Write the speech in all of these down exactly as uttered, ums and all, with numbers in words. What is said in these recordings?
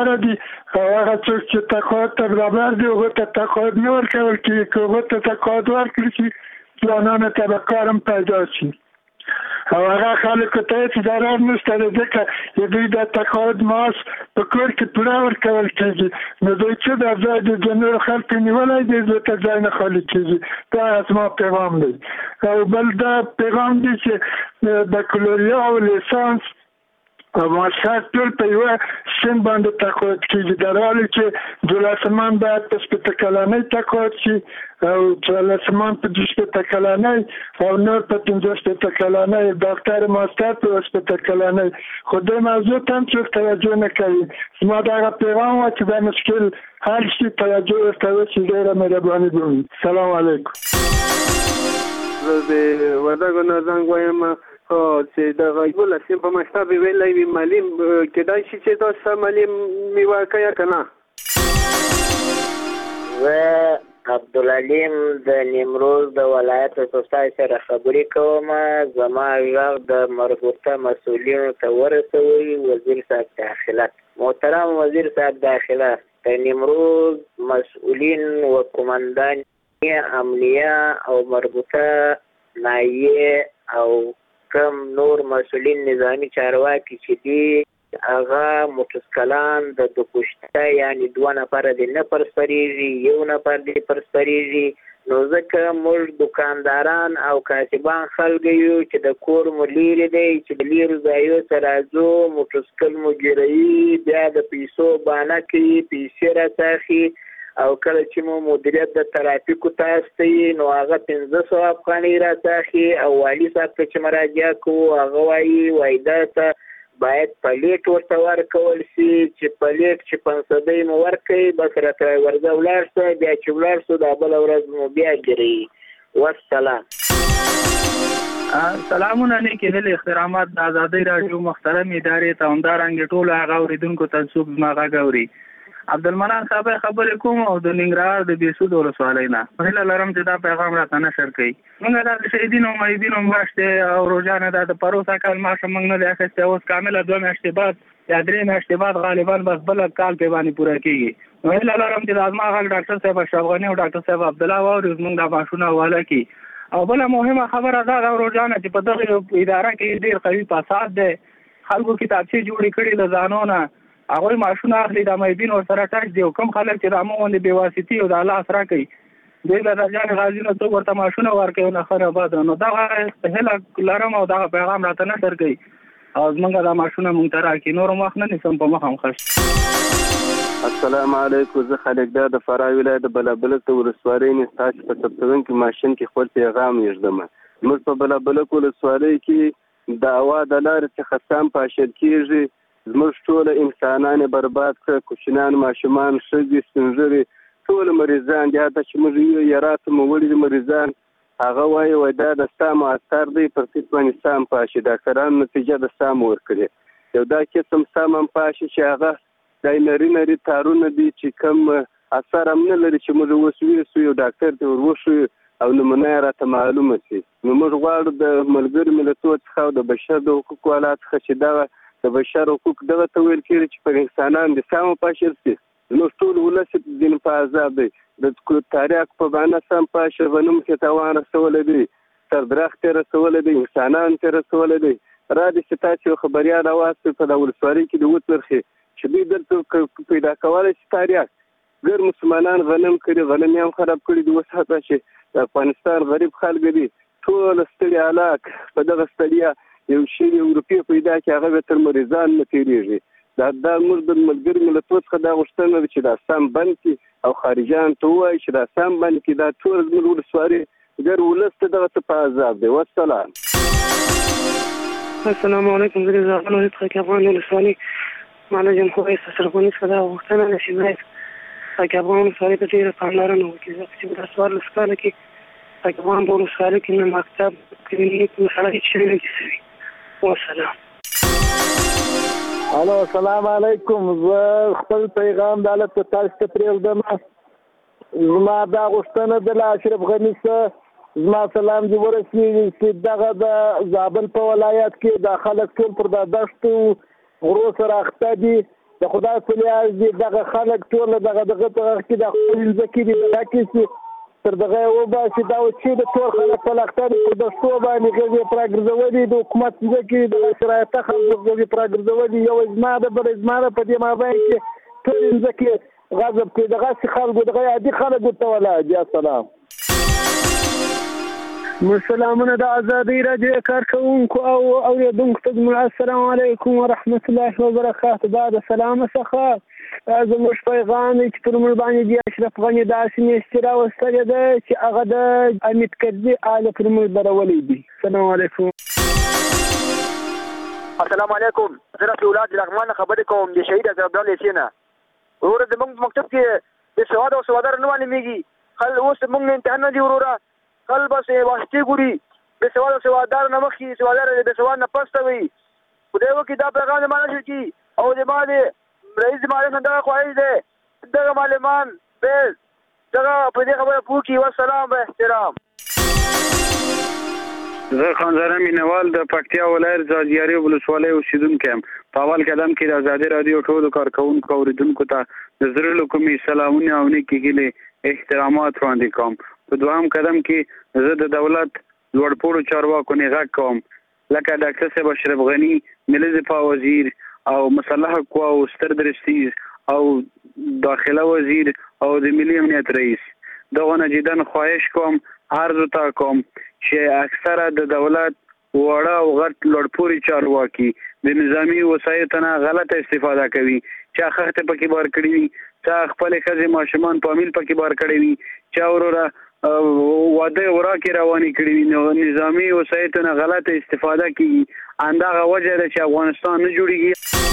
لپاره دي. هغه څوک چې تقاعد ته برابر دي هغه ته تقاعد نه ورکول کېږي، که هغه ته تقاعد ورکړي شي ځوانانو ته به کار هم پیدا شي او هغه خلکو ته هېڅ ضرر نشته دی، ځکه چې دوی د تقاعد معاش په کور کې پوره ورکول کېږي. نو دوی څه د ځای د نورو خلکو نیولی دی ځکه ځای نه خالي کېږي. دا زما پیغام دی. او بل دا پیغام دی چې د کلوریا او لیسانس او معاشات ټول په یوه سیم باندې تقاعد کېږي، در حالی چې دولسمان باید په شپېته کلنۍ تقاعد شي او څوارلسمان په دوه شپېته کلنۍ او نور په پنځه شپېته کلنۍ، ډاکټر ماستر په شپېته کلنۍ. خو دې موضوع ته هم څوک توجه نه کوي. زما دغه پیغام وه چې دا مشکل حل شي، توجه ورته وشي. ډېره مهرباني به وي. سلام علیکم. زه د وردګو نه زنګ وایم چې د غیبوله سیم په مکتب ویلی وي معلم کېدای شي چې تاسو معلم مې واقع که نه؟ زه عبدالعلیم د نیمروز د ولایت استاد سره خبرې کوم. زما غږ د مربوطه مسؤلینو ته ورسوئ. وزیر صاحب داخله، محترم وزیر صاحب داخله، د نیمروز مسؤلین و قماندان امنیه او مربوطه نایه او کم نور مسؤلین نظامی چارواکي چې دي هغه موټرسکلان د دو پشته یعنی دوه نفره دي نه پرسپریږي، یو نفر دي پرسپریږي. نو ځکه موږ دکانداران او کاسبان خلک یو چې د کور مو لیرې دی، چې د لیرو ځایو ته راځو، موټرسکل مو ګیروي، بیا د پیسو بانه کوي، پیسې راڅاخي او کله چې مو مدیریت د ترافیکو ته استوي نو هغه پنځه سوه افغانۍ راڅاخي او والي صاحب ته چې مراجعه کوو هغه وایي وایي دا ته باید پلیټ ورته ورکول شي، چې پلیټ چې پنځدی مو ورکوي بس راته ورځه ولاړ شه، بیا چې ولاړ شو دا بله ورځ مو بیا ګیروي. والسلام. سلامونه نیکې هیلې احترامات د ازادۍ راډیو محترم ادارې ته همدارنګې ټولو هغه اورېدونکو ته څوک زما غږ اوري. عبدالمنان صاحب خبرې کوم او د ننګرهار د بېسود ولسوالۍ نه. هیله لرم چې دا پیغام راته نشر کوي. موږ دا د شهیدینو او مریدینو میاشت دی او روژانه دا د پروسه کال معاش موږ نه دی اخیستی، اوس کامله دوه میاشتې بعد یا درې میاشتې بعد غالبا بس بله کال پې باندې پوره کېږي. نو هیله لرم چې دا زما غږ ډاکټر صاحب اشرف غني او ډاکټر صاحب عبدالله واوري، زموږ دا معاشونه حواله کړي. او بله مهمه خبره دا ده روژانه چې په دغه اداره کې ډېر قوي فساد دی، خلکو کتابچې جوړې کړي له ځانو نه، هغوی معاشونه اخلي، د مایبین ورسره ټچ دی او کوم خلک چې د عامه غوندې بېواسطي او د الله اسرا کوي دوی له درجان غازي نه څوک ورته معاشونه ورکوي نه ښه نه بد. نو دغه هیله لرم او دغه پیغام راته نشر کوي او زمونږ دا معاشونه مونږ ته راکړي. نور مخ نه نیسم په مخ هم ښه. السلام علیکم. زه خالقدار د فراه ولایت د بلابلک د ولسوالۍ نه ستاسو په ثبتونکي ماشین کې خپل پیغام یږدم. موږ په بلابلک ولسوالۍ کې د هوا د لارې څخه سم پاشل کېږي. زموږ ټول انسانان برباد کړه، کوچنیان، ماشومان، ښځې، سپین ږیري، ټول مریضان دي. حتی چې موږ یو یاراتو مو وړي مریضان هغه وایي وایي دا د ستا معسکر دی پر سیټ باندې سام پاشي. ډاکټرانو نتیجه د سام ورکړي. یو دا قسم سام هم پاشي چې هغه دا نري نري تارونه دي چې کم اثر هم نه لري چې موږ اوس ویسو یو ډاکټر ته ور وښیو او نمونه یې راته معلومه شي. نو موږ غواړو د ملګرو ملتونو څخه او د بشر د حقوقو والا څخه چې دغه د بشر حقوق دغه ته ویل کېږي چې پر انسانان د سام پاشل شي. نو ټول ولس دین په عذاب دی. د تاریخ په باندې سام پاشل غنوم کې تاوان رسولی دی، تر درخت یې رسولی دی، انسانان ته رسولی دی. را دي چې تاسو یو خبریال راواستئ په دا ولسوالۍ کې د اوس ورخې چې دوی دلته پیدا کولی شي تاریخ ګر مسلمانان غنم کړي، غنم یې هم خراب کړي دي. اوس حتی چې د افغانستان غریب خلک دي ټول ستړي هلاک په دغه ستړیا یو شی یو روپۍ پیدا کړي هغه به تر مریضان نه تېرېږي. دا دا موږ د ملګرو ملتونو څخه دا غوښتنه ده چې دا سم بند کړي او خارجیانو ته ووایي چې دا سم بند کړي. دا ټول زموږ ولسوالۍ ګر ولس ته دغه څه په عذاب دی. والسلام. السلام علیکم. زه د زاغان ولایت خاک افغان ولسوالۍ معالی جمهور رئیس اشرف غني څخه دا غوښتنه ده چې باید خاک افغان ولسوالۍ ته ډېره پاملرنه وکړي، ځکه چې په دا څوارلس کاله کې خاک افغان په ولسوالۍ کې نه مکتب، کلینیک، نه سړک هېڅ شی نه دي شوي. والسلام. الو السلام علیکم. زه خپل پیغام د حالت ته تاسو ته پرېږدم. زما دا غوښتنه ده له اشرف غني څخه زما سلام دې ورسېږي چې دغه د زابل په ولایت کې دا خلک ټول پر دا دښتو غرو سره اخته دي د خدای په لیاز دي دغه خلک ټول دغه دغه کې د خپل ځکه دي دغه کې تر دغه وباسي دا چې د ټول خلک په لختر پر د ستو باندې غوږی پراګرځولي د حکومت ځکه د شرایط خلک غوږی پراګرځولي یو ازما د بل ازما په دې مابین کې ټول ځکه غضب کې دغه خلکو دغه عادي خلکو ته ولا جا سلام مسلمانانو د ازادي راډیو کارکونکو او اوریدونکو ته السلام علیکم ورحمت الله وبرکاته. دا د سلام څخه زموږ پیغام چې پر موږ باندې دی اشرف غنی داسې استرا وستل ده چې هغه د امید کړي آله پر موږ درولې دي. السلام علیکم. السلام علیکم. زه اولاد رحمان خبرې کوم د شهید عبد الله سینا. ورته د موږ مکتب کې د سواد او سوادر نه ونیږي. خل اوس موږ امتحان دی وروره. خل بس واسطي ګوري د سواد او سوادر نه مخکي سوادر د سواد نه پسته وي. خدای وکي دا پیغام نه مانه شي او د باندې رئیس معلم دا خواهش ده دغه معلمان به دغه په دې خبره پوکي. والسلام به احترام. زه خانزاده مینوال د پکتیا ولایت ځاځیاري ولسوالۍ اوسیدونکی یم. په اول قدم کې د ازادي راډیو ټولو کارکوونکو اوریدونکو ته د زړه له کومې سلامونه او نیکې هیلې احترامات وړاندې کوم. په دوهم قدم کې زه د دولت لوړپوړو چارواکو نه غږ کوم لکه ډاکټر صاحب اشرف غني، ملي دفاع وزیر او مسلح قواو ستر درستیز او داخله وزیر او د ملي امنیت رئیس دغه نه جدن خواهش کوم عرض تا کوم چې اکثره د دولت وړه او غټ لوړپوړي چارواکي د نظامی وسایطو نه غلطه استفاده کوي چې خخته پکې بار کړی وي چې خپل خزي ماشومان په امیل پکې بار کړی وي چې اورره واده وراکي رواني کړی وي نو نظامی وسایطو نه غلطه استفاده کوي. اندغه وجه ده چې افغانستان نه جوړیږي.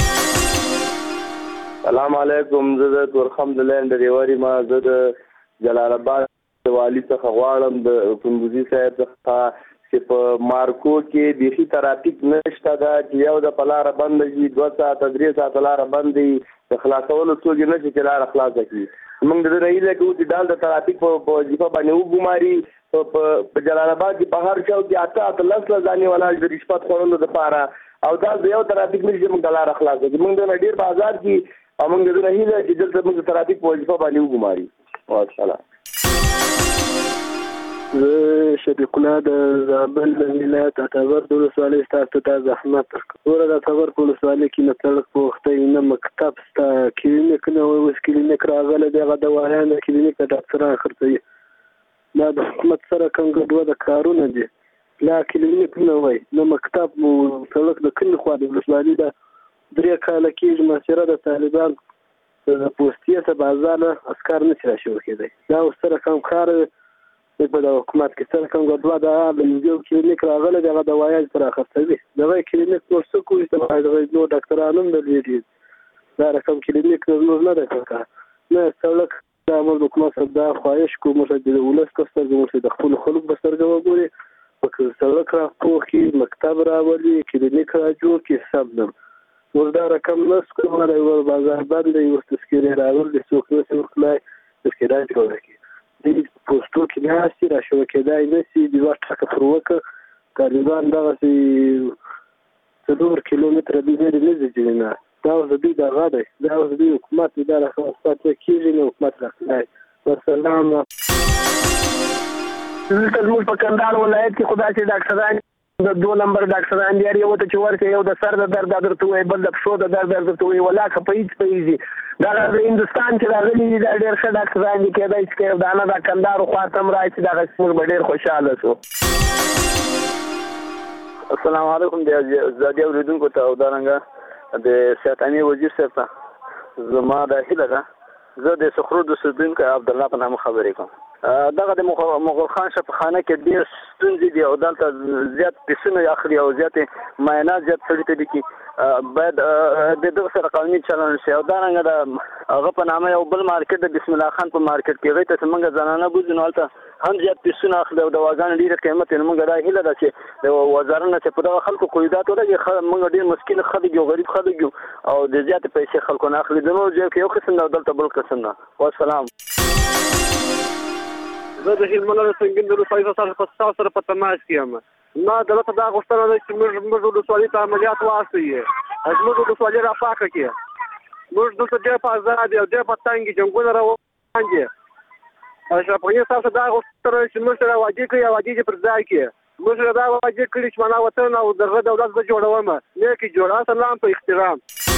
سلام علیکم. زه د تورخم د لاندې ریوري ما زه د جلال آباد والی څخه غواړم د کندوزي صاحب څخه چې په مارکو کې بیخي ترافیک نشته ده چې یو د پلاره بند شي دوه ساعته درې ساعته لاره بند وي د خلاصولو څوک نه شي چې لاره خلاصه کړي. موږ د دې هیله کوو چې دا د ترافیک په وظیفه باندې وګماري په جلال آباد کې په هر چا کې اته اته لس لس ځانې ولاړ د رشوت خوړلو دپاره او دا د یو ترافیک نه شي موږ د لاره خلاصه کړي. موږ د ډېر بازار کې او موږ د دې هیله چې دلته موږ د ترافیک په وظیفه باندې وګماري. والسلام. زه شفیق الله د زابل ولایت اټاور د ولسوالۍ تاسو ته زحمت ورکړم. د اټاور په ولسوالۍ کې نه سړک پوښتې نه مکتب شته کلینیک نه وي. اوس کلینیک راغلی دی هغه دوايانې کلینیک د ډاکټران خرڅوي. دا د حکومت سره کوم ګډوډه کارونه دي. لا کلینیک نه وي نه مکتب مو سړک د کلي خوا د ولسوالۍ ده درې کاله کېږي مسیره د طالبان د پوستیه څخه بازار اسکار نه شي راشي ورکېدی. دا اوس سره کوم کار په د حکومت کې سره کوم ګډوډه ده د یو کلینیک راغلی دی هغه دوايان پر خرڅوي. دغه کلینیک نور څه کوي چې نو ډاکټرانو هم درلودي دا رقم کلینیک نور نه ده کار نه سړک د امر حکومت سره دا خواهش کوم چې د ولس کستر موږ د خپل خلک بسرګه وګوري په سړک را پوخي مکتب راولي کلینیک را جوړ کې سم نه وردا رقم نس کومه ور بازار باندې یو تذکیره راولي څوک نو څوک نه تذکیره جوړ کی د پوسټو کې ناسي را شو کېدای نسی د وخت څخه پر وکړه طالبان دغه سي څلور کیلومتر د لري نه ځي نه دا د دې دغه دی دا د دې حکومت اداره خاصه کېږي نو حکومت راځي. والسلام. دلته موږ په کندهار ولایت کې خدای چې ډاکټران د دوه نمبر ډاکټران دی یو ته چې ورته یو د سر د درد درته وي بل د پښو د درد درته وي ولا که په هیڅ پیږي دا د هندستان چې راغلي دي دا ډېر ښه ډاکټران دي کېدای چې دا نه د کندهار خوا ته هم راشي دغه موږ به ډېر خوشحاله شو. السلام علیکم د ازادي اوریدونکو ته او دارنګه د سیاست امیر وزیر صاحب ته زما د هیله ده زه د سخرو د اوسېدونکی عبدالله په نامه خبرې کوم. دغه د مغول خان شفاخانه کې ډېر ستونزې دي او دلته زیات پیسونه اخلي او زیاتې معاینات زیات سړي ته دي چې باید د دغه سره قانوني چلند شي او دارنګه د هغه په نامه یو بل مارکېټ د بسم الله خان په مارکېټ کې هغې ته چې موږ زنانه بوځو نو هلته هم زیات پیسونه اخلي او دواګانې ډېره قیمت یې موږ دا هیله ده چې د وزارت نه چې په دغه خلکو قیودات ولګي موږ ډېر مسکین خلک یو غریب خلک یو او د زیاتې پیسې خلکو نه اخلي د نورو ځایو کې یو قسم ده او دلته بل قسم ده. والسلام. زه د هلمند د سنګین د ولسوالۍ سره په تاسو سره په تماس کې یم. ما دلته دا غوښتنه ده چې موږ موږ ولسوالۍ ته عملیات واستوي زموږ ولسوالۍ را پاکه کړي موږ دلته ډېر په آزاد یو ډېر په تنګ جنګونه روان دي. اشرف غني تاسو دا غوښتنه چې موږ سره وعده کوي او وعده پر ځای کړي. موږ سره دا وعده کړي چې معنا وطن او دغه دولت به جوړوم. نیکی جوړ سلام په احترام.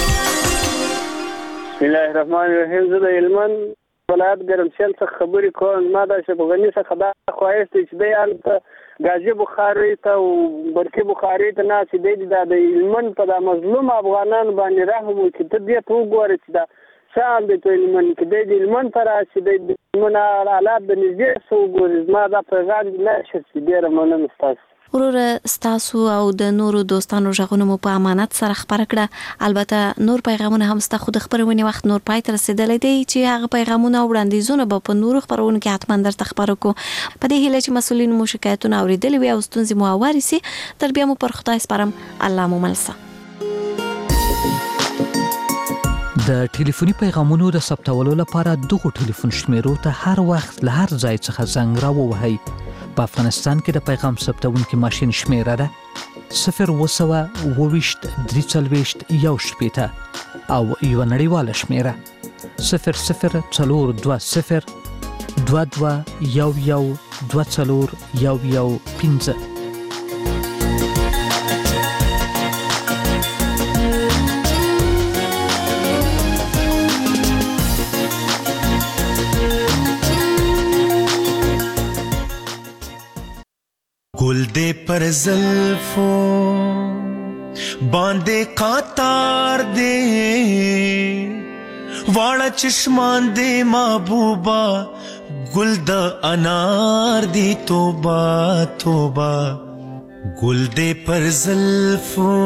بسم الله الرحمن الرحیم. زه د هلمند ولایت ګرمسیل څخه خبرې کوم. ما د اشرف غني څخه دا خواهش دی چې دی هلته ګازي بخاري ته او برقي بخاري ته ناست دی د هلمند په دا مظلوم افغانانو باندې رحم وکړي. ته دې ته وګورې چې دا څه حال دی په هلمند کې. دی د هلمند ته راشي دی د هلمند حالات د نږدې څه وګوري. زما دا پیغام نه شي چې ډېره مننه ستاسو. وروره ستاسو او د نورو دوستانو ژغونو مو په امانت سره خبره کړه. البته نور پیغامونه هم ستاسو د خبرونې وخت نور پای ته رسیدلی دی چې هغه پیغامونه وړاندیزونه به په نورو خبرونو کې حتما درته خبرو کو. په دې هیله چې مسؤلین مو شکایتونه اوریدلي وي او ستونزې مو اوري تر بیا مو پر خدای سپارم. الله مو ملسه. د ټلیفوني پیغامونو د ثبتولو لپاره دغه ټلیفون شمیرو ته هر وخت له هر ځای څخه زنګ راووهئ. په افغانستان کې د پیغام ثبتونکي ماشین شمیره ده صفر وسوه اوويشت درې څلوېښت یو شپېته او یوه نړیواله شمیره صفر صفر څلور دوه صفر دوه دوه یو یو دوه څلور یو یو پنځه. گل دے پر زلفوں باندے قطار دے واڑا چشمان دے محبوبہ گل دا انار دی توبہ توبہ گل دے پر زلفوں.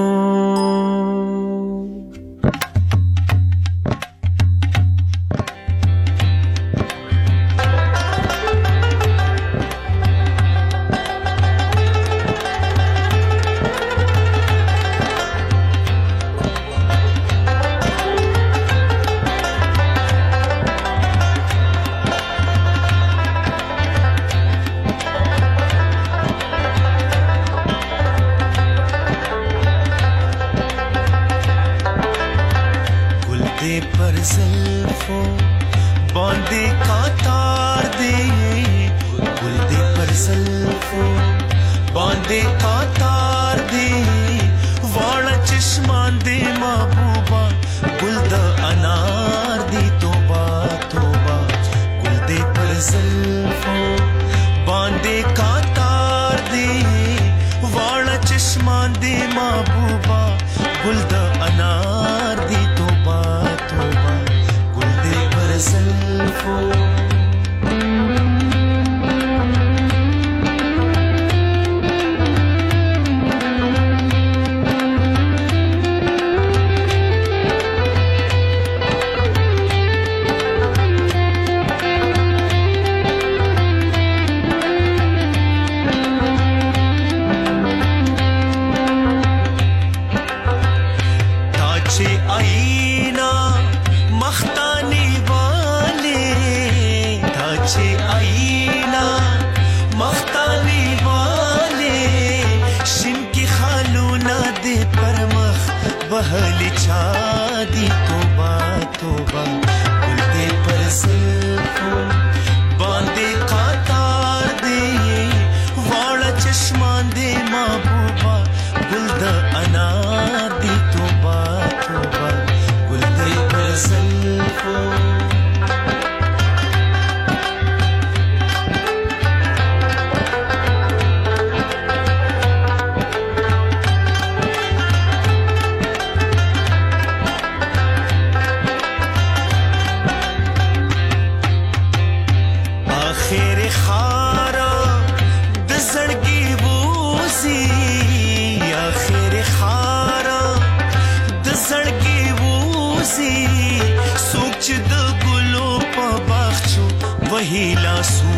وہی لاسو